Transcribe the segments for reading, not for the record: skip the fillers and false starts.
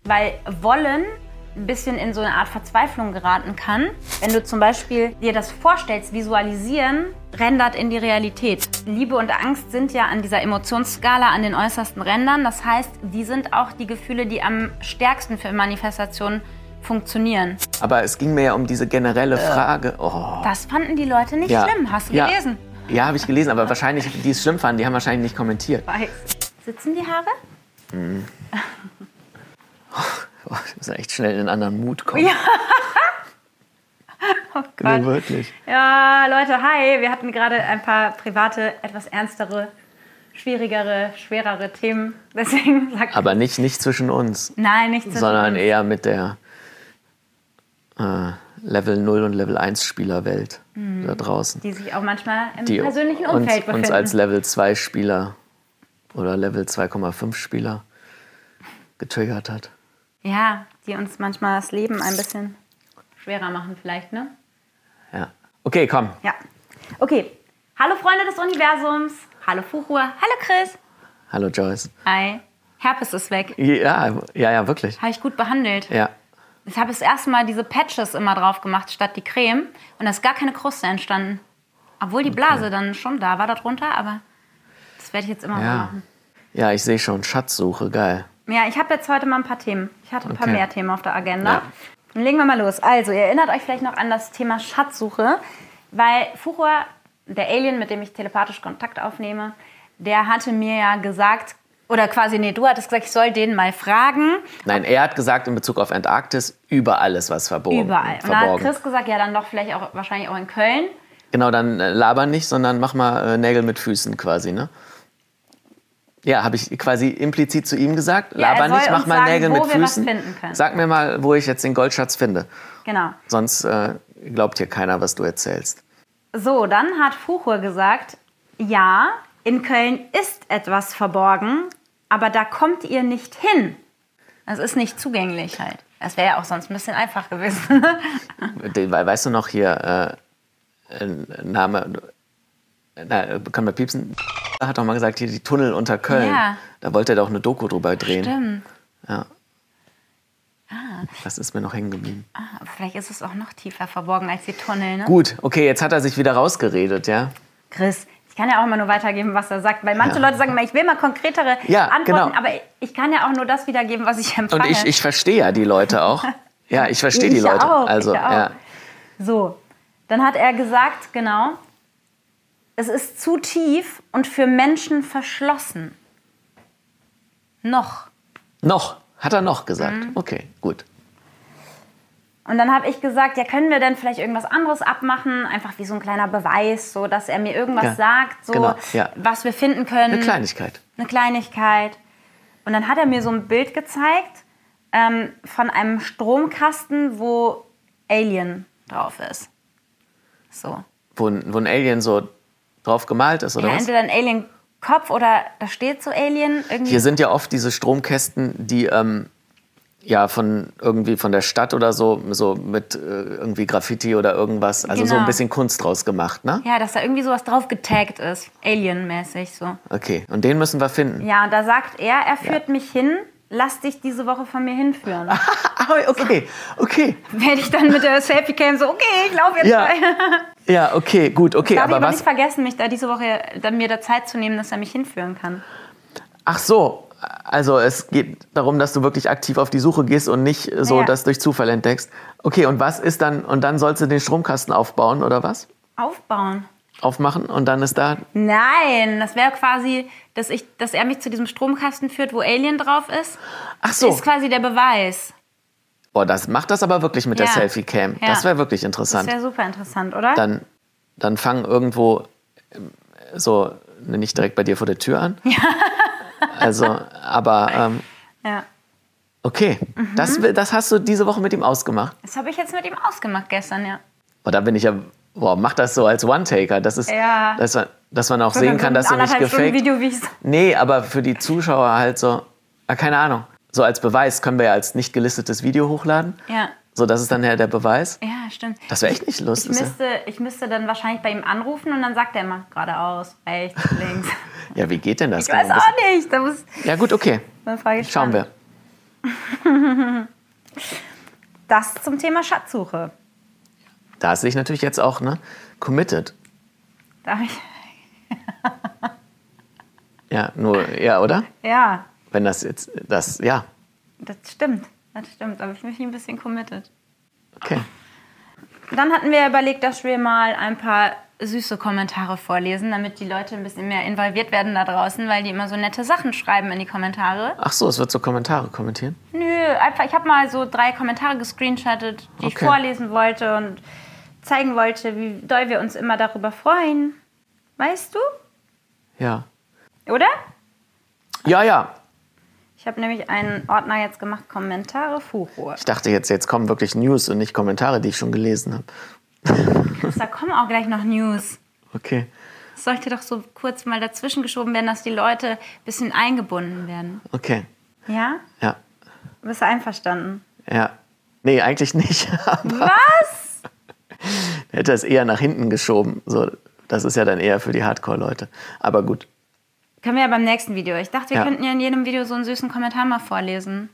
Weil Wollen ein bisschen in so eine Art Verzweiflung geraten kann. Wenn du zum Beispiel dir das vorstellst, visualisieren, rendert in die Realität. Liebe und Angst sind ja an dieser Emotionsskala an den äußersten Rändern. Das heißt, die sind auch die Gefühle, die am stärksten für Manifestationen funktionieren. Aber es ging mir ja um diese generelle Frage. Oh. Das fanden die Leute nicht schlimm. Hast du gelesen? Ja, habe ich gelesen. Aber wahrscheinlich, die es schlimm fanden, die haben wahrscheinlich nicht kommentiert. Weiß. Sitzen die Haare? Wir müssen echt schnell in einen anderen Mut kommen. Ja. Oh Gott. Nee, wirklich. Ja, Leute, hi. Wir hatten gerade ein paar private, etwas ernstere, schwierigere, schwerere Themen. Deswegen Aber nicht zwischen uns. Nein, nicht zwischen sondern uns. eher mit der Level 0 und Level 1 Spielerwelt da draußen. Die sich auch manchmal im Die persönlichen Umfeld befinden. uns als Level 2 Spieler oder Level 2,5 Spieler getriggert hat. Ja, die uns manchmal das Leben ein bisschen schwerer machen vielleicht, ne? Ja. Okay, komm. Ja. Okay. Hallo Freunde des Universums. Hallo Fuchur. Hallo Chris. Hallo Joyce. Hi. Herpes ist weg. Ja, wirklich. Habe ich gut behandelt. Ja. Ich habe das erste Mal diese Patches immer drauf gemacht, statt die Creme. Und da ist gar keine Kruste entstanden. Obwohl die Blase dann schon da war darunter, aber das werde ich jetzt immer so machen. Ja, ich sehe schon. Schatzsuche, geil. Ja, ich habe jetzt heute mal ein paar Themen. Ich hatte ein paar mehr Themen auf der Agenda. Ja. Dann legen wir mal los. Also, ihr erinnert euch vielleicht noch an das Thema Schatzsuche, weil Fuchur, der Alien, mit dem ich telepathisch Kontakt aufnehme, der hatte mir ja gesagt, oder quasi, nee, du hattest gesagt, ich soll den mal fragen. Nein, er hat gesagt in Bezug auf Antarktis, überall ist was verborgen. Überall. Und da hat Chris gesagt, ja, dann doch vielleicht auch, wahrscheinlich auch in Köln. Genau, dann laber nicht, sondern mach mal Nägel mit Füßen quasi, ne? Ja, habe ich quasi implizit zu ihm gesagt. Ja, laber nicht, mach mal sagen, Nägel mit wo wir was Füßen. finden können. Sag mir mal, wo ich jetzt den Goldschatz finde. Genau. Sonst glaubt hier keiner, was du erzählst. So, dann hat Fuchur gesagt, ja, in Köln ist etwas verborgen, aber da kommt ihr nicht hin. Das ist nicht zugänglich halt. Das wäre ja auch sonst ein bisschen einfach gewesen. Weißt du noch hier, Name, können wir piepsen? Er hat doch mal gesagt, hier die Tunnel unter Köln. Ja. Da wollte er doch eine Doku drüber drehen. Stimmt. Ja. Das ist mir noch hängen geblieben. Vielleicht ist es auch noch tiefer verborgen als die Tunnel, ne? Gut, okay, jetzt hat er sich wieder rausgeredet, ja? Chris, ich kann ja auch immer nur weitergeben, was er sagt. Weil manche Leute sagen immer, ich will mal konkretere Antworten, genau. aber ich kann ja auch nur das wiedergeben, was ich empfange. Und ich verstehe ja die Leute auch. Ja, ich verstehe die Leute. Auch, also, ich auch. ja. So, dann hat er gesagt, genau, es ist zu tief und für Menschen verschlossen. Noch. Noch, hat er noch gesagt. Okay, gut. Und dann habe ich gesagt, ja, können wir denn vielleicht irgendwas anderes abmachen? Einfach wie so ein kleiner Beweis, so dass er mir irgendwas sagt, so genau, ja. was wir finden können. Eine Kleinigkeit. Eine Kleinigkeit. Und dann hat er mir so ein Bild gezeigt von einem Stromkasten, wo Alien drauf ist. So. Wo ein Alien so drauf gemalt ist, oder Ja, was? entweder ein Alien-Kopf oder da steht so Alien. Irgendwie. Hier sind ja oft diese Stromkästen, die ja von der Stadt oder so mit irgendwie Graffiti oder irgendwas, also so Genau. ein bisschen Kunst draus gemacht, ne? Ja, dass da irgendwie sowas drauf getaggt ist. Alien-mäßig so. Okay, und den müssen wir finden. Ja, und da sagt er führt mich hin, lass dich diese Woche von mir hinführen. Okay. Werde ich dann mit der Selfie-Cam so, okay, ich laufe jetzt Ja. rein. Ja, okay, gut, okay. Darf ich Aber aber was? nicht vergessen, mich da diese Woche dann mir da Zeit zu nehmen, dass er mich hinführen kann. Ach so, also es geht darum, dass du wirklich aktiv auf die Suche gehst und nicht so Ja. das durch Zufall entdeckst. Okay, und was ist dann, und dann sollst du den Stromkasten aufbauen, oder was? Aufbauen. Aufmachen und dann ist da... Nein, das wäre quasi, dass er mich zu diesem Stromkasten führt, wo Alien drauf ist. Ach so. Ist quasi der Beweis. Boah, macht das aber wirklich mit der Ja. Selfie-Cam. Ja. Das wäre wirklich Das interessant. wäre super interessant, oder? Dann fang irgendwo so, nicht direkt bei dir vor der Tür an. Ja. Also, aber Ja. okay. Das hast du diese Woche mit ihm ausgemacht. Das habe ich jetzt mit ihm ausgemacht gestern, ja. Oh, da bin ich ja... Boah, mach das so als One-Taker. Das ist, Ja. dass man auch sehen kann, dass du nicht gefaked... Video, wie ich Nee, aber für die Zuschauer halt so, keine Ahnung. So als Beweis können wir ja als nicht gelistetes Video hochladen. Ja. So, das ist dann ja der Beweis. Ja, stimmt. Das wäre echt nicht lustig. Ich müsste dann wahrscheinlich bei ihm anrufen und dann sagt er immer geradeaus, rechts, links. Ja, wie geht denn das? Ich weiß auch nicht. Da muss, Ja gut, okay. dann frage ich Schauen dann. wir. Das zum Thema Schatzsuche. Da hast du dich natürlich jetzt auch committed. Darf ich? Ja, ja, oder? Ja. Wenn das jetzt, ja. Das stimmt, aber ich fühle mich ein bisschen committed. Okay. Dann hatten wir überlegt, dass wir mal ein paar süße Kommentare vorlesen, damit die Leute ein bisschen mehr involviert werden da draußen, weil die immer so nette Sachen schreiben in die Kommentare. Ach so, es wird so Kommentare kommentieren? Nö, einfach, ich habe mal so 3 Kommentare gescreenshottet, die ich vorlesen wollte und zeigen wollte, wie doll wir uns immer darüber freuen. Weißt du? Ja. Oder? Ja. Ich habe nämlich einen Ordner jetzt gemacht, Kommentare, Furore. Ich dachte jetzt kommen wirklich News und nicht Kommentare, die ich schon gelesen habe. Da kommen auch gleich noch News. Okay. Es sollte doch so kurz mal dazwischen geschoben werden, dass die Leute ein bisschen eingebunden werden. Okay. Ja? Ja. Bist du einverstanden? Ja. Nee, eigentlich nicht. Was? Hätte es eher nach hinten geschoben. So, das ist ja dann eher für die Hardcore-Leute. Aber gut. Können wir ja beim nächsten Video. Ich dachte, wir könnten ja in jedem Video so einen süßen Kommentar mal vorlesen.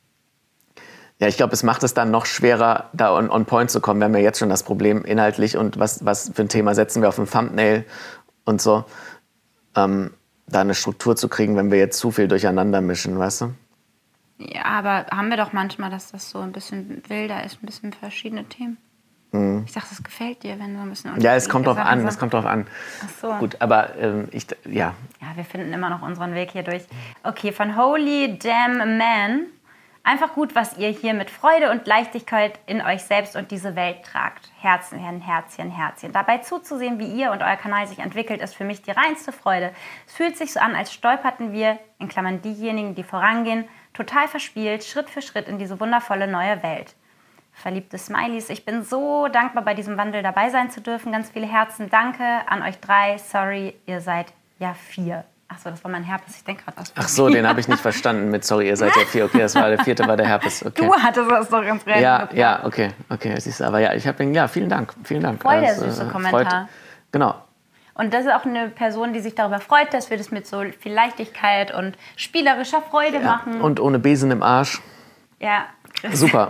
Ja, ich glaube, es macht es dann noch schwerer, da on point zu kommen. Wir haben ja jetzt schon das Problem inhaltlich und was für ein Thema setzen wir auf ein Thumbnail und so. Da eine Struktur zu kriegen, wenn wir jetzt zu viel durcheinander mischen, weißt du? Ja, aber haben wir doch manchmal, dass das so ein bisschen wilder ist, ein bisschen verschiedene Themen. Ich dachte, das gefällt dir, wenn so ein bisschen... Ja, es kommt drauf an, es kommt drauf an. Ach so. Gut, aber ja. Ja, wir finden immer noch unseren Weg hier durch. Okay, von Holy Damn Man. Einfach gut, was ihr hier mit Freude und Leichtigkeit in euch selbst und diese Welt tragt. Herzchen, Herzchen, Herzchen. Dabei zuzusehen, wie ihr und euer Kanal sich entwickelt, ist für mich die reinste Freude. Es fühlt sich so an, als stolperten wir, in Klammern diejenigen, die vorangehen, total verspielt, Schritt für Schritt in diese wundervolle neue Welt. Verliebte Smileys, ich bin so dankbar, bei diesem Wandel dabei sein zu dürfen. Ganz viele Herzen, danke an euch 3. Sorry, ihr seid ja 4. Achso, das war mein Herpes. Ich denke gerade aus. Ach so, den habe ich nicht verstanden mit sorry, ihr seid ja 4. Okay, das war der 4. war der Herpes. Okay. Du hattest das doch ganz recht. Ja, okay. Siehst du, aber ja, ich habe den, vielen Dank. Voll der süße Kommentar. Genau. Und das ist auch eine Person, die sich darüber freut, dass wir das mit so viel Leichtigkeit und spielerischer Freude machen. Und ohne Besen im Arsch. Ja, Chris. Super.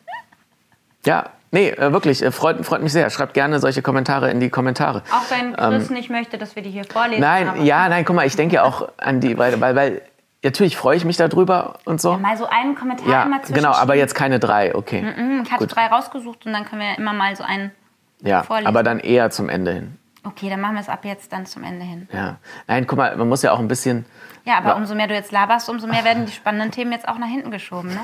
Ja, nee, wirklich, freut mich sehr. Schreibt gerne solche Kommentare in die Kommentare. Auch wenn Chris nicht möchte, dass wir die hier vorlesen. Nein, guck mal, ich denke ja auch an die, weil natürlich freue ich mich darüber und so. Ja, mal so einen Kommentar immer zwischen. Genau, aber jetzt keine 3, okay. Ich hatte 3 rausgesucht und dann können wir immer mal so einen vorlesen. Aber dann eher zum Ende hin. Okay, dann machen wir es ab jetzt dann zum Ende hin. Ja, nein, guck mal, man muss ja auch ein bisschen... Ja, aber umso mehr du jetzt laberst, umso mehr werden die spannenden Themen jetzt auch nach hinten geschoben, ne?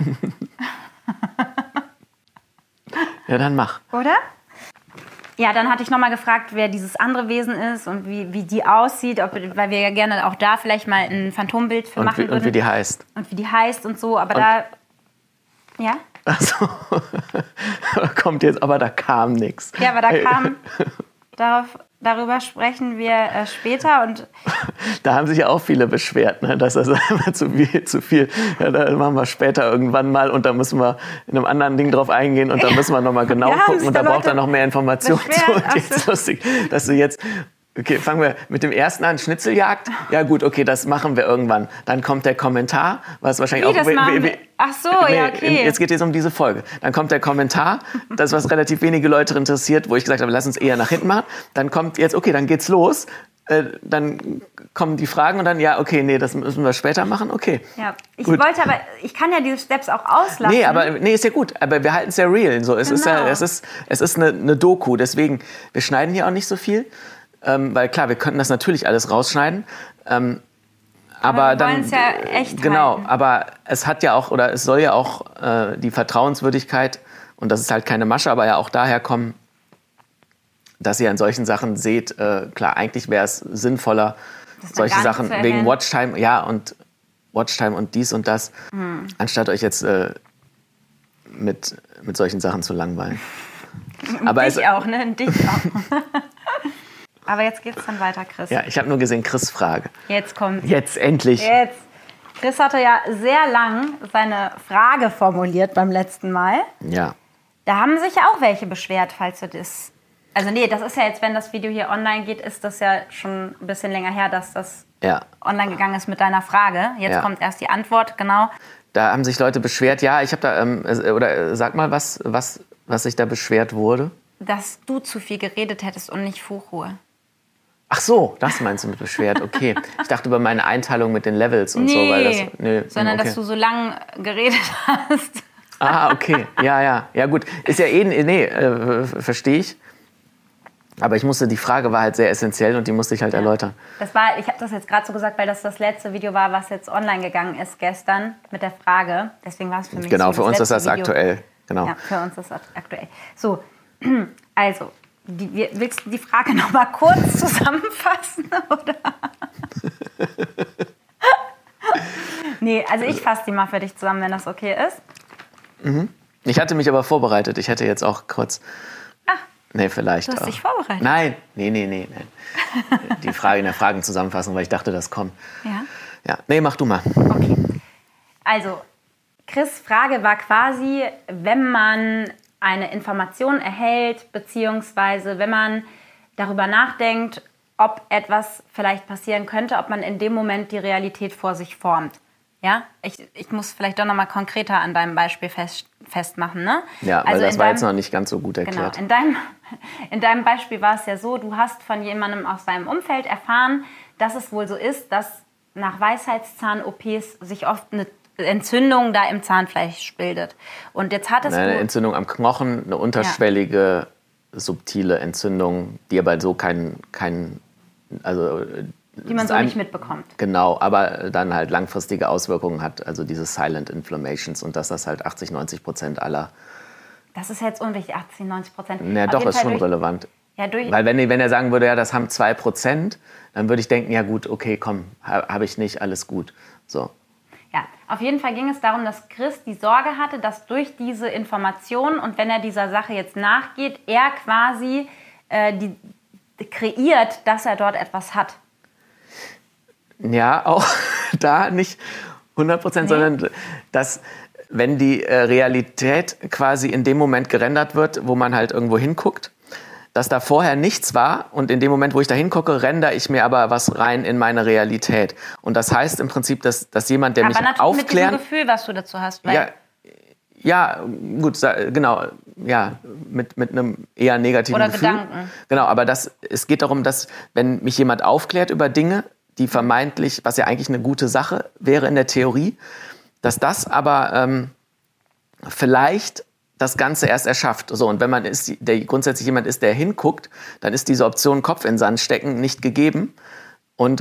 Ja, dann mach. Oder? Ja, dann hatte ich nochmal gefragt, wer dieses andere Wesen ist und wie die aussieht, weil wir ja gerne auch da vielleicht mal ein Phantombild für machen würden. Und wie die heißt. Und wie die heißt und so, aber da... Ja? Ach so. Kommt jetzt, aber da kam nichts. Ja, aber da kam... Darüber sprechen wir später. Und da haben sich ja auch viele beschwert, ne? Dass das immer zu viel. Ja, da machen wir später irgendwann mal und da müssen wir in einem anderen Ding drauf eingehen und da müssen wir nochmal genau gucken und da braucht er noch mehr Informationen zu. Und jetzt lustig, dass du jetzt... Okay, fangen wir mit dem ersten an. Schnitzeljagd. Ja gut, okay, das machen wir irgendwann. Dann kommt der Kommentar, was wahrscheinlich das machen wir? Ach so, ja, okay. Jetzt geht es um diese Folge. Dann kommt der Kommentar, das, was relativ wenige Leute interessiert, wo ich gesagt habe, lass uns eher nach hinten machen. Dann kommt jetzt, okay, dann geht's los. Dann kommen die Fragen und dann, ja, okay, nee, das müssen wir später machen, okay. Ja, ich kann ja diese Steps auch auslassen. Nee, ist ja gut, aber wir halten es ja real. So, es ist eine Doku, deswegen, wir schneiden hier auch nicht so viel. Weil klar, wir könnten das natürlich alles rausschneiden. Aber wir wollen es ja echt genau, halten. Aber es hat ja auch, oder es soll ja auch die Vertrauenswürdigkeit, und das ist halt keine Masche, aber ja auch daher kommen, dass ihr an solchen Sachen seht, klar, eigentlich wäre es sinnvoller, solche Sachen wegen Watchtime, und dies und das, anstatt euch jetzt mit solchen Sachen zu langweilen. Aber dich auch, ne? Dich auch. Aber jetzt geht's dann weiter, Chris. Ja, ich habe nur gesehen, Chris' Frage. Jetzt kommt. Jetzt endlich. Jetzt. Chris hatte ja sehr lang seine Frage formuliert beim letzten Mal. Ja. Da haben sich ja auch welche beschwert, falls du das... Also nee, das ist ja jetzt, wenn das Video hier online geht, ist das ja schon ein bisschen länger her, dass das online gegangen ist mit deiner Frage. Jetzt kommt erst die Antwort, genau. Da haben sich Leute beschwert. Ja, ich habe da, oder sag mal, was sich da beschwert wurde. Dass du zu viel geredet hättest und nicht Fuchruhe. Ach so, das meinst du mit beschwert, okay. Ich dachte über meine Einteilung mit den Levels und so. Weil das, sondern okay. dass du so lang geredet hast. Ah, okay, ja, gut. Ist ja verstehe ich. Aber die Frage war halt sehr essentiell und die musste ich halt erläutern. Ich habe das jetzt gerade so gesagt, weil das letzte Video war, was jetzt online gegangen ist gestern mit der Frage. Deswegen war es für mich genau, so für uns ist das Video. Aktuell. Genau. Ja, für uns ist das aktuell. So, also, willst du die Frage noch mal kurz zusammenfassen, oder? Nee, also ich fasse die mal für dich zusammen, wenn das okay ist. Mhm. Ich hatte mich aber vorbereitet. Ich hätte jetzt auch kurz... Nee, vielleicht. Du hast dich vorbereitet? Nein. Die Frage in der Fragenzusammenfassung, weil ich dachte, das kommt. Ja. Nee, mach du mal. Okay. Also, Chris' Frage war quasi, wenn man eine Information erhält, beziehungsweise wenn man darüber nachdenkt, ob etwas vielleicht passieren könnte, ob man in dem Moment die Realität vor sich formt. Ja, ich muss vielleicht doch noch mal konkreter an deinem Beispiel festmachen, ne? Ja, weil das war jetzt noch nicht ganz so gut erklärt. Genau, in deinem Beispiel war es ja so, du hast von jemandem aus deinem Umfeld erfahren, dass es wohl so ist, dass nach Weisheitszahn-OPs sich oft eine Entzündung da im Zahnfleisch bildet. Und jetzt hattest du... Eine Entzündung am Knochen, eine unterschwellige, subtile Entzündung, die aber so die man so nicht mitbekommt. Genau, aber dann halt langfristige Auswirkungen hat, also diese Silent Inflammations und dass das halt 80-90% aller... Das ist jetzt unwichtig, 80-90%. Ja, doch, ist schon relevant. Ja, weil wenn er sagen würde, ja, das haben 2%, dann würde ich denken, ja gut, okay, komm, habe ich nicht, alles gut. So. Ja, auf jeden Fall ging es darum, dass Chris die Sorge hatte, dass durch diese Information und wenn er dieser Sache jetzt nachgeht, er quasi kreiert, dass er dort etwas hat. Ja, auch da nicht 100%, sondern dass, wenn die Realität quasi in dem Moment gerendert wird, wo man halt irgendwo hinguckt, dass da vorher nichts war und in dem Moment, wo ich da hingucke, rendere ich mir aber was rein in meine Realität. Und das heißt im Prinzip, dass jemand, der mich aufklärt... Aber mit diesem Gefühl, was du dazu hast. Weil ja, gut, genau, ja, mit einem eher negativen Gefühl. Oder Gedanken. Genau, aber es geht darum, dass, wenn mich jemand aufklärt über Dinge, die vermeintlich, was ja eigentlich eine gute Sache wäre in der Theorie, dass das aber vielleicht das Ganze erst erschafft. So, und wenn man grundsätzlich jemand ist, der hinguckt, dann ist diese Option Kopf in den Sand stecken nicht gegeben. Und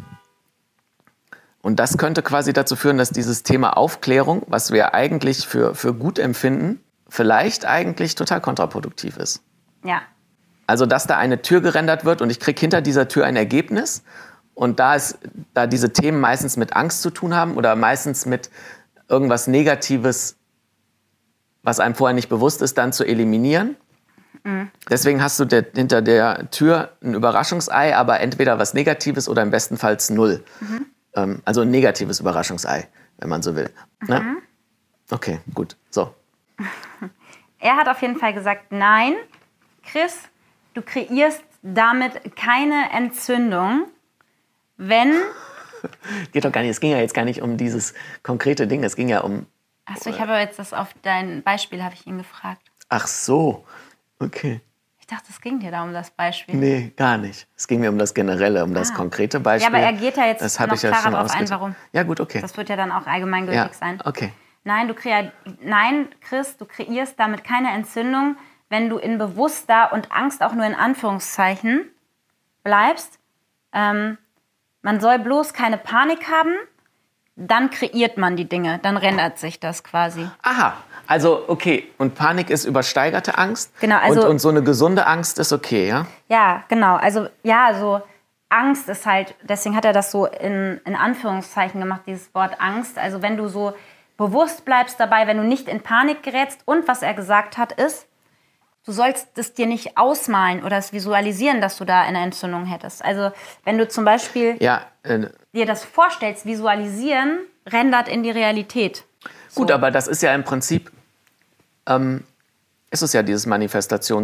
das könnte quasi dazu führen, dass dieses Thema Aufklärung, was wir eigentlich für gut empfinden, vielleicht eigentlich total kontraproduktiv ist. Ja. Also, dass da eine Tür gerendert wird und ich kriege hinter dieser Tür ein Ergebnis. Und da diese Themen meistens mit Angst zu tun haben oder meistens mit irgendwas Negatives, was einem vorher nicht bewusst ist, dann zu eliminieren. Mhm. Deswegen hast du hinter der Tür ein Überraschungsei, aber entweder was Negatives oder im besten Fall 0. Mhm. Also ein negatives Überraschungsei, wenn man so will. Mhm. Ne? Okay, gut. So. Er hat auf jeden Fall gesagt, nein, Chris, du kreierst damit keine Entzündung, wenn... Geht doch gar nicht. Es ging ja jetzt gar nicht um dieses konkrete Ding. Es ging ja um... Achso, ich habe jetzt das auf dein Beispiel, habe ich ihn gefragt. Ach so, okay. Ich dachte, es ging dir da um das Beispiel. Nee, gar nicht. Es ging mir um das Generelle, um das konkrete Beispiel. Ja, aber er geht ja jetzt noch klarer darauf ein, warum. Ja, gut, okay. Das wird ja dann auch allgemeingültig sein. Okay. Nein, Chris, du kreierst damit keine Entzündung, wenn du in bewusster und Angst auch nur in Anführungszeichen bleibst. Man soll bloß keine Panik haben, dann kreiert man die Dinge, dann rendert sich das quasi. Aha, also okay. Und Panik ist übersteigerte Angst? Genau, also und so eine gesunde Angst ist okay, ja? Ja, genau. Also ja, so Angst ist halt, deswegen hat er das so in Anführungszeichen gemacht, dieses Wort Angst. Also wenn du so bewusst bleibst dabei, wenn du nicht in Panik gerätst. Und was er gesagt hat ist, du sollst es dir nicht ausmalen oder es visualisieren, dass du da eine Entzündung hättest. Also wenn du zum Beispiel dir das vorstellst, visualisieren, rendert in die Realität. Gut, aber das ist ja im Prinzip, ist es ja dieses Manifestationsding.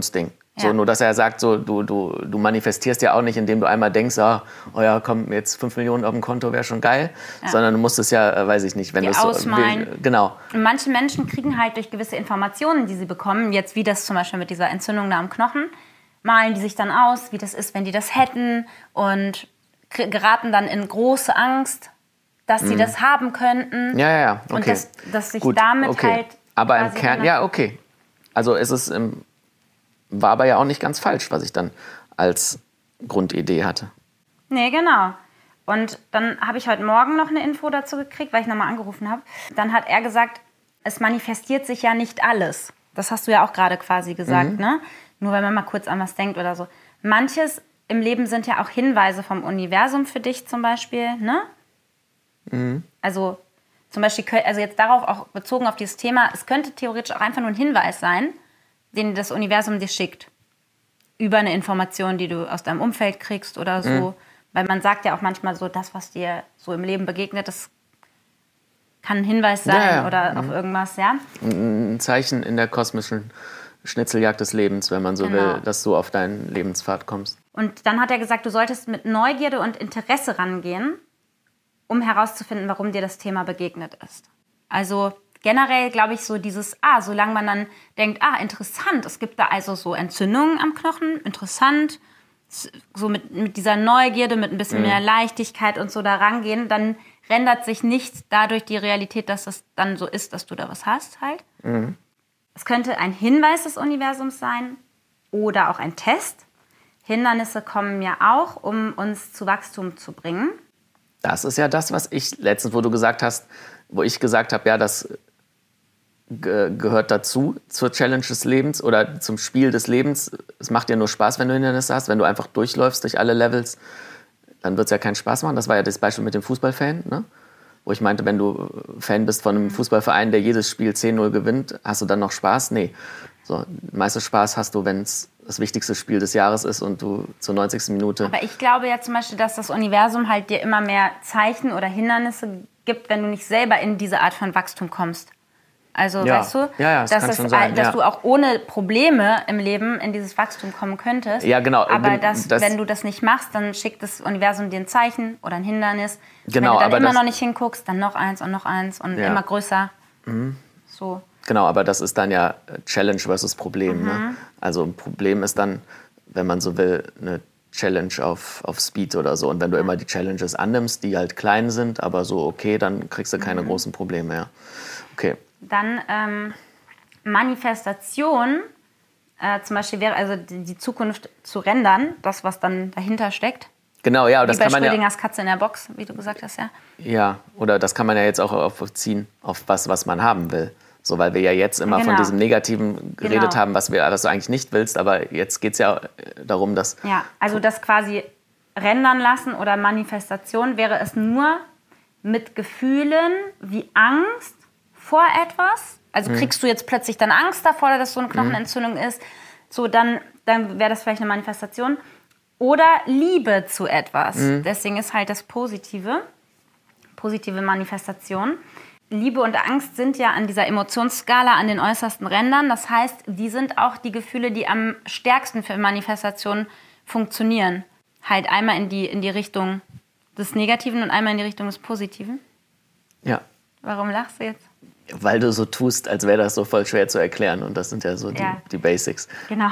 So, Ja. nur dass er sagt, so, du manifestierst ja auch nicht, indem du einmal denkst, oh ja, komm, jetzt 5 Millionen auf dem Konto wäre schon geil, sondern du musst es ja, weiß ich nicht, wenn du es ausmalen. Genau. Und manche Menschen kriegen halt durch gewisse Informationen, die sie bekommen, jetzt wie das zum Beispiel mit dieser Entzündung da am Knochen, malen die sich dann aus, wie das ist, wenn die das hätten und geraten dann in große Angst, dass sie das haben könnten. Ja, okay. Und dass sich Gut, damit okay. halt... Aber im Kern, ja, okay. Also war aber ja auch nicht ganz falsch, was ich dann als Grundidee hatte. Nee, genau. Und dann habe ich heute Morgen noch eine Info dazu gekriegt, weil ich nochmal angerufen habe. Dann hat er gesagt, es manifestiert sich ja nicht alles. Das hast du ja auch gerade quasi gesagt, ne? Nur wenn man mal kurz an was denkt oder so. Manches im Leben sind ja auch Hinweise vom Universum für dich zum Beispiel, ne? Also zum Beispiel, also jetzt darauf auch bezogen auf dieses Thema, es könnte theoretisch auch einfach nur ein Hinweis sein, den das Universum dir schickt. Über eine Information, die du aus deinem Umfeld kriegst oder so. Weil man sagt ja auch manchmal so, das, was dir so im Leben begegnet, das kann ein Hinweis sein oder auf irgendwas, ja. Ein Zeichen in der kosmischen Schnitzeljagd des Lebens, wenn man so will, dass du auf deinen Lebenspfad kommst. Und dann hat er gesagt, du solltest mit Neugierde und Interesse rangehen, um herauszufinden, warum dir das Thema begegnet ist. Also generell glaube ich so dieses, solange man dann denkt, interessant, es gibt da also so Entzündungen am Knochen, interessant, so mit dieser Neugierde, mit ein bisschen mehr Leichtigkeit und so da rangehen, dann ändert sich nicht dadurch die Realität, dass das dann so ist, dass du da was hast halt. Es könnte ein Hinweis des Universums sein oder auch ein Test. Hindernisse kommen ja auch, um uns zu Wachstum zu bringen. Das ist ja das, was ich letztens, wo ich gesagt habe, ja, das gehört dazu, zur Challenge des Lebens oder zum Spiel des Lebens. Es macht ja nur Spaß, wenn du Hindernisse hast. Wenn du einfach durchläufst durch alle Levels, dann wird es ja keinen Spaß machen. Das war ja das Beispiel mit dem Fußballfan, ne? Wo ich meinte, wenn du Fan bist von einem Fußballverein, der jedes Spiel 10-0 gewinnt, hast du dann noch Spaß? Nee. So, den meisten Spaß hast du, wenn es das wichtigste Spiel des Jahres ist und du zur 90. Minute... Aber ich glaube ja zum Beispiel, dass das Universum halt dir immer mehr Zeichen oder Hindernisse gibt, wenn du nicht selber in diese Art von Wachstum kommst. Also, weißt du, das kann schon sein, dass du auch ohne Probleme im Leben in dieses Wachstum kommen könntest. Ja, genau. Aber wenn du das nicht machst, dann schickt das Universum dir ein Zeichen oder ein Hindernis. Genau, wenn du dann immer noch nicht hinguckst, dann noch eins und immer größer. So. Genau, aber das ist dann ja Challenge versus Problem. Ne? Also ein Problem ist dann, wenn man so will, eine Challenge auf Speed oder so. Und wenn du immer die Challenges annimmst, die halt klein sind, aber so okay, dann kriegst du keine großen Probleme mehr. Okay. Dann Manifestation, zum Beispiel wäre also die Zukunft zu rendern, das, was dann dahinter steckt. Genau, ja. Das wie bei kann man Schrödingers Katze in der Box, wie du gesagt hast, ja. Ja, oder das kann man ja jetzt auch aufziehen auf was man haben will. So, weil wir ja jetzt immer von diesem Negativen geredet haben, was du eigentlich nicht willst. Aber jetzt geht es ja darum, dass... Ja, also das quasi rendern lassen oder Manifestation wäre es nur mit Gefühlen wie Angst vor etwas. Also kriegst du jetzt plötzlich dann Angst davor, dass so eine Knochenentzündung ist. So, dann wäre das vielleicht eine Manifestation. Oder Liebe zu etwas. Deswegen ist halt das positive Manifestation. Liebe und Angst sind ja an dieser Emotionsskala an den äußersten Rändern. Das heißt, die sind auch die Gefühle, die am stärksten für Manifestation funktionieren. Halt einmal in die Richtung des Negativen und einmal in die Richtung des Positiven. Ja. Warum lachst du jetzt? Weil du so tust, als wäre das so voll schwer zu erklären. Und das sind ja so die Basics. Genau.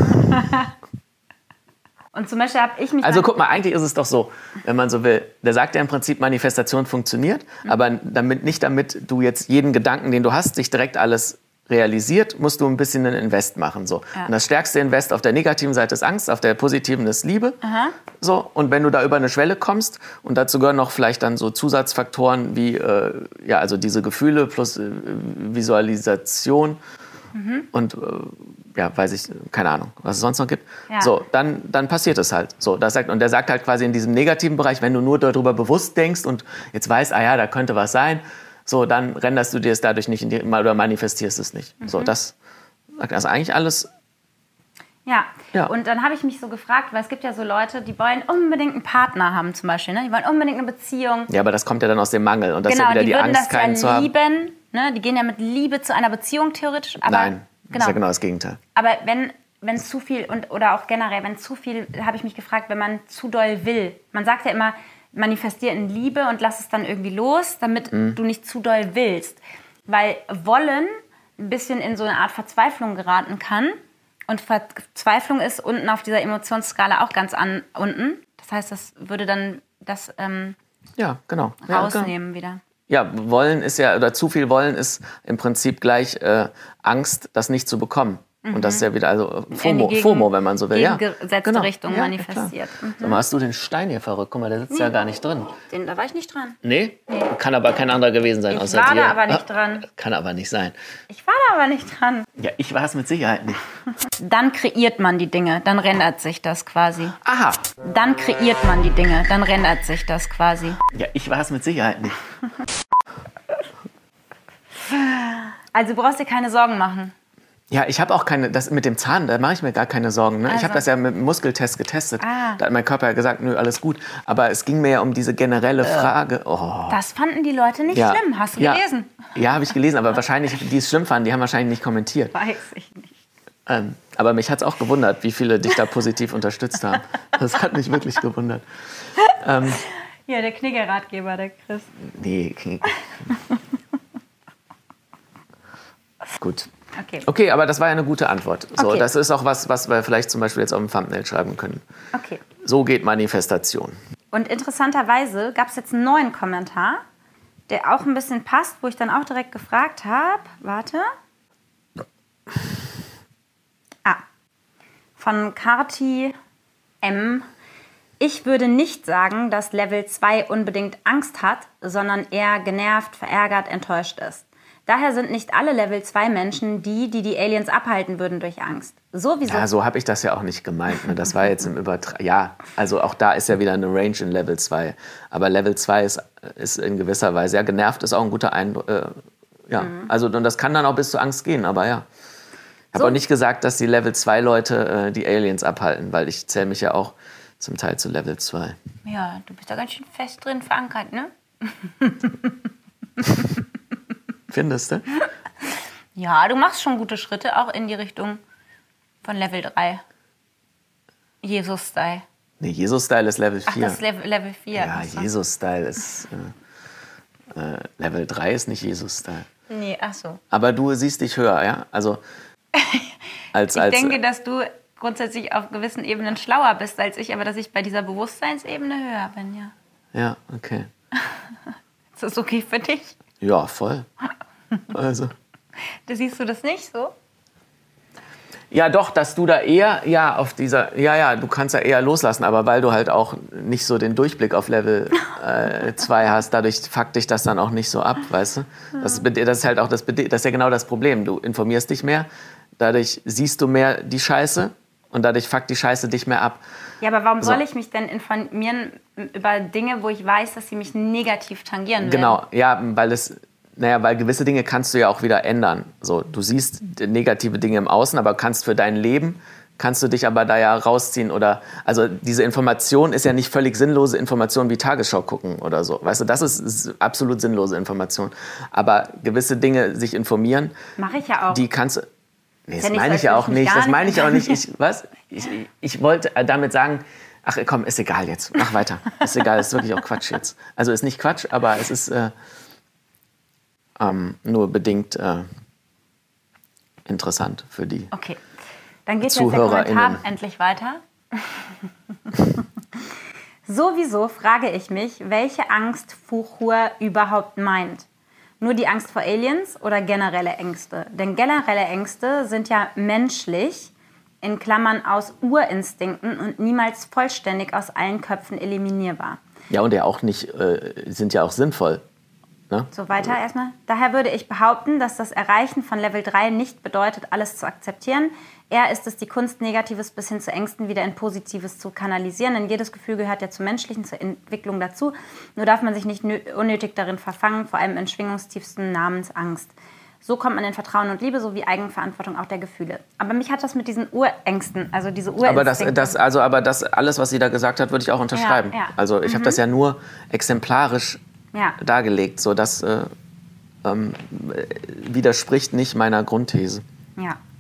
Und zum Beispiel habe ich mich... Also guck mal, eigentlich ist es doch so, wenn man so will, der sagt ja im Prinzip, Manifestation funktioniert, aber nicht damit du jetzt jeden Gedanken, den du hast, sich direkt alles realisiert, musst du ein bisschen einen Invest machen. So. Ja. Und das stärkste Invest auf der negativen Seite ist Angst, auf der positiven ist Liebe. So. Und wenn du da über eine Schwelle kommst, und dazu gehören noch vielleicht dann so Zusatzfaktoren wie also diese Gefühle plus Visualisation und weiß ich, keine Ahnung, was es sonst noch gibt. Ja. So, dann passiert es halt. So, und der sagt halt quasi in diesem negativen Bereich, wenn du nur darüber bewusst denkst und jetzt weißt, da könnte was sein, so, dann renderst du dir es dadurch nicht oder manifestierst es nicht. So, das ist eigentlich alles. Ja, und dann habe ich mich so gefragt, weil es gibt ja so Leute, die wollen unbedingt einen Partner haben zum Beispiel, ne? Die wollen unbedingt eine Beziehung. Ja, aber das kommt ja dann aus dem Mangel und das ist ja wieder die Angst, keinen zu haben. Ne? Die gehen ja mit Liebe zu einer Beziehung theoretisch. Aber Nein, das ist ja genau das Gegenteil. Aber wenn wenn zu viel oder auch generell, wenn zu viel, habe ich mich gefragt, wenn man zu doll will. Man sagt ja immer, manifestier in Liebe und lass es dann irgendwie los, damit du nicht zu doll willst. Weil Wollen ein bisschen in so eine Art Verzweiflung geraten kann. Und Verzweiflung ist unten auf dieser Emotionsskala auch ganz unten. Das heißt, das würde dann das ja, genau. rausnehmen wieder. Ja, Wollen ist ja, oder zu viel Wollen ist im Prinzip gleich Angst, das nicht zu bekommen. Und das ist ja wieder, also FOMO, wenn man so will. Gegengesetzte Richtung manifestiert. Sag mal, hast du den Stein hier verrückt? Guck mal, der sitzt ja gar nicht drin. Da war ich nicht dran. Nee? Kann aber kein anderer gewesen sein außer dir. Ich war da aber nicht dran. Kann aber nicht sein. Ich war da aber nicht dran. Ja, ich war es mit Sicherheit nicht. Dann kreiert man die Dinge, dann rendert sich das quasi. Aha. Dann kreiert man die Dinge, dann rendert sich das quasi. Ja, ich war es mit Sicherheit nicht. Also du brauchst dir keine Sorgen machen. Ja, ich habe auch keine, das mit dem Zahn, da mache ich mir gar keine Sorgen. Ne? Ich habe das ja mit dem Muskeltest getestet. Da hat mein Körper ja gesagt, nö, alles gut. Aber es ging mir ja um diese generelle Frage. Oh. Das fanden die Leute nicht schlimm. Hast du gelesen? Ja, habe ich gelesen. Aber wahrscheinlich, die es schlimm fanden, die haben wahrscheinlich nicht kommentiert. Weiß ich nicht. Aber mich hat es auch gewundert, wie viele dich da positiv unterstützt haben. Das hat mich wirklich gewundert. Ja, der Knigge-Ratgeber, der Chris. Nee, gut. Okay, aber das war ja eine gute Antwort. So, das ist auch was wir vielleicht zum Beispiel jetzt auf dem Thumbnail schreiben können. Okay. So geht Manifestation. Und interessanterweise gab es jetzt einen neuen Kommentar, der auch ein bisschen passt, wo ich dann auch direkt gefragt habe. Warte. Von Karti M. Ich würde nicht sagen, dass Level 2 unbedingt Angst hat, sondern eher genervt, verärgert, enttäuscht ist. Daher sind nicht alle Level 2 Menschen die Aliens abhalten würden durch Angst. Sowieso. Ja, so habe ich das ja auch nicht gemeint. Ne? Das war jetzt im Übertrag. Ja, also auch da ist ja wieder eine Range in Level 2. Aber Level 2 ist in gewisser Weise, ja, genervt ist auch ein guter Eindruck. Also und das kann dann auch bis zur Angst gehen, aber ja. Ich habe auch nicht gesagt, dass die Level 2 Leute die Aliens abhalten, weil ich zähle mich ja auch zum Teil zu Level 2. Ja, du bist da ganz schön fest drin verankert, ne? Findest du? Ja, du machst schon gute Schritte, auch in die Richtung von Level 3. Jesus-Style. Nee, Jesus-Style ist Level 4. Ach, das ist Level 4. Ja, Jesus-Style ist... Level 3 ist nicht Jesus-Style. Nee, ach so. Aber du siehst dich höher, ja? Also... Ich denke, dass du grundsätzlich auf gewissen Ebenen schlauer bist als ich, aber dass ich bei dieser Bewusstseinsebene höher bin, ja. Ja, okay. Ist das okay für dich? Ja, voll. Also. Siehst du das nicht so? Ja, doch, dass du da eher, auf dieser, du kannst ja eher loslassen, aber weil du halt auch nicht so den Durchblick auf Level 2 hast, dadurch fuckt dich das dann auch nicht so ab, weißt du? Das ist halt auch das ist ja genau das Problem. Du informierst dich mehr, dadurch siehst du mehr die Scheiße und dadurch fuckt die Scheiße dich mehr ab. Ja, aber warum soll ich mich denn informieren über Dinge, wo ich weiß, dass sie mich negativ tangieren werden? Genau, ja, weil gewisse Dinge kannst du ja auch wieder ändern. So, du siehst negative Dinge im Außen, aber kannst für dein Leben, kannst du dich aber da ja rausziehen oder, also diese Information ist ja nicht völlig sinnlose Information wie Tagesschau gucken oder so. Weißt du, das ist absolut sinnlose Information. Aber gewisse Dinge sich informieren. Mache ich ja auch. Die kannst du, nee, das meine ich ja auch nicht. Das meine ich auch nicht. Ich wollte damit sagen, ach komm, ist egal jetzt. Mach weiter. Ist egal, ist wirklich auch Quatsch jetzt. Also ist nicht Quatsch, aber es ist nur bedingt interessant für die Okay, dann geht jetzt der Kommentar endlich weiter. Sowieso frage ich mich, welche Angst Fuchur überhaupt meint. Nur die Angst vor Aliens oder generelle Ängste? Denn generelle Ängste sind ja menschlich, in Klammern aus Urinstinkten und niemals vollständig aus allen Köpfen eliminierbar. Ja, und ja auch nicht, sind ja auch sinnvoll. Ne? So weiter erstmal. Daher würde ich behaupten, dass das Erreichen von Level 3 nicht bedeutet, alles zu akzeptieren. Eher ist es die Kunst, Negatives bis hin zu Ängsten wieder in Positives zu kanalisieren. Denn jedes Gefühl gehört ja zum Menschlichen, zur Entwicklung dazu. Nur darf man sich nicht unnötig darin verfangen, vor allem in Schwingungstiefsten namens Angst. So kommt man in Vertrauen und Liebe sowie Eigenverantwortung auch der Gefühle. Aber mich hat das mit diesen Urängsten, also diese Urinstinkte... Aber das alles, was sie da gesagt hat, würde ich auch unterschreiben. Ja. Also ich habe das ja nur exemplarisch dargelegt, so das widerspricht nicht meiner Grundthese. Ja.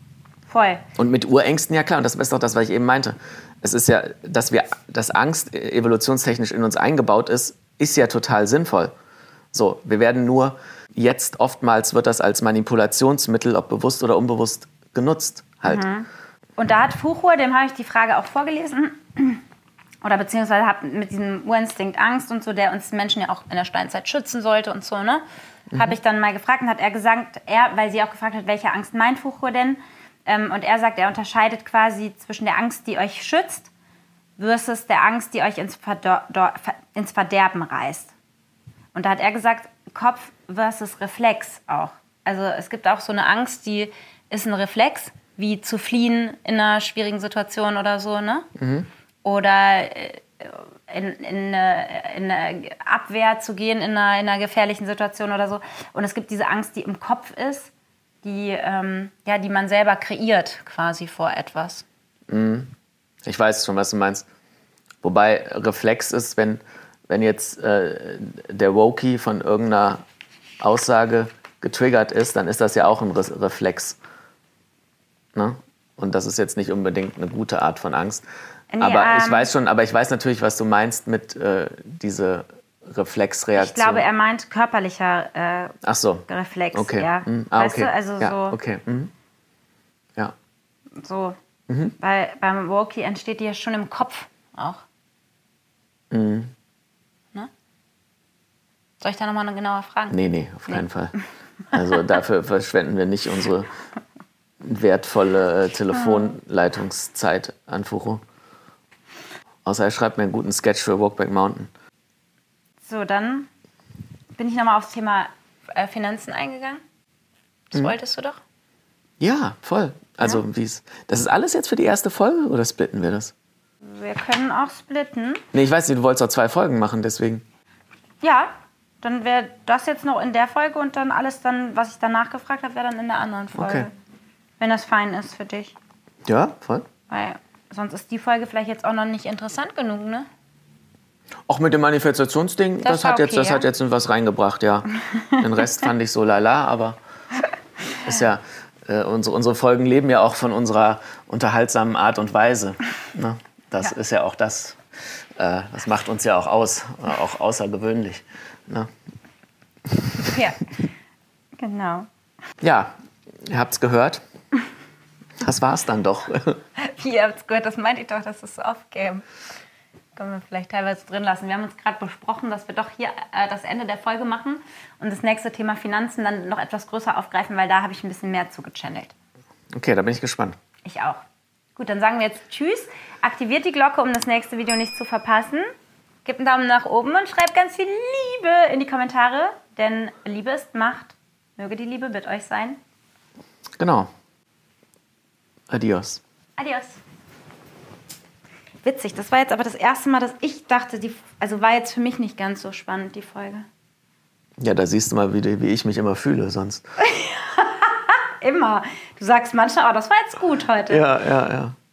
Voll. Und mit Urängsten, ja klar, und das ist doch das, was ich eben meinte. Es ist ja, dass Angst evolutionstechnisch in uns eingebaut ist ja total sinnvoll. So, wir werden nur jetzt oftmals wird das als Manipulationsmittel, ob bewusst oder unbewusst, genutzt halt. Und da hat Fuchur, dem habe ich die Frage auch vorgelesen, oder beziehungsweise hat mit diesem Urinstinkt Angst und so, der uns Menschen ja auch in der Steinzeit schützen sollte und so, ne? Habe ich dann mal gefragt und hat er gesagt, weil sie auch gefragt hat, welche Angst meint Fuchur denn? Und er sagt, er unterscheidet quasi zwischen der Angst, die euch schützt, versus der Angst, die euch ins Verderben reißt. Und da hat er gesagt, Kopf versus Reflex auch. Also es gibt auch so eine Angst, die ist ein Reflex, wie zu fliehen in einer schwierigen Situation oder so, ne? Oder in eine Abwehr zu gehen in einer gefährlichen Situation oder so. Und es gibt diese Angst, die im Kopf ist, die man selber kreiert quasi vor etwas. Ich weiß schon, was du meinst. Wobei Reflex ist, wenn jetzt der Wokie von irgendeiner Aussage getriggert ist, dann ist das ja auch ein Reflex. Ne? Und das ist jetzt nicht unbedingt eine gute Art von Angst. Nee, ich weiß natürlich, was du meinst mit diese Reflexreaktion. Ich glaube, er meint körperlicher Reflex. Okay. Ja. Weißt du, also ja, so. Okay. Ja. So. Weil beim Wokie entsteht die ja schon im Kopf auch. Ne? Soll ich da nochmal genauer fragen? Nee, auf keinen Fall. Also dafür verschwenden wir nicht unsere wertvolle Telefonleitungszeit an Fuchur. Außer er schreibt mir einen guten Sketch für Walkback Mountain. So, dann bin ich nochmal aufs Thema Finanzen eingegangen. Das wolltest du doch? Ja, voll. Also das ist alles jetzt für die erste Folge oder splitten wir das? Wir können auch splitten. Nee, ich weiß nicht, du wolltest auch 2 Folgen machen, deswegen. Ja, dann wäre das jetzt noch in der Folge und dann alles, was ich danach gefragt habe, wäre dann in der anderen Folge. Okay. Wenn das fein ist für dich. Ja, voll. Weil sonst ist die Folge vielleicht jetzt auch noch nicht interessant genug, ne? Auch mit dem Manifestationsding, das hat jetzt was reingebracht, ja. Den Rest fand ich so lala, aber ist ja, unsere Folgen leben ja auch von unserer unterhaltsamen Art und Weise. Ne? Das ist ja auch das macht uns ja auch aus, auch außergewöhnlich. Ne? Ja, genau. Ja, ihr habt's gehört. Das war's dann doch. Wie, ihr habt's gehört, das meinte ich doch, das ist so off-game. Können wir vielleicht teilweise drin lassen. Wir haben uns gerade besprochen, dass wir doch hier das Ende der Folge machen und das nächste Thema Finanzen dann noch etwas größer aufgreifen, weil da habe ich ein bisschen mehr zugechannelt. Okay, da bin ich gespannt. Ich auch. Gut, dann sagen wir jetzt Tschüss. Aktiviert die Glocke, um das nächste Video nicht zu verpassen. Gebt einen Daumen nach oben und schreibt ganz viel Liebe in die Kommentare, denn Liebe ist Macht. Möge die Liebe mit euch sein. Genau. Adios. Adios. Witzig, das war jetzt aber das erste Mal, dass ich dachte, war jetzt für mich nicht ganz so spannend, die Folge. Ja, da siehst du mal, wie ich mich immer fühle sonst. Immer. Du sagst manchmal, das war jetzt gut heute. Ja.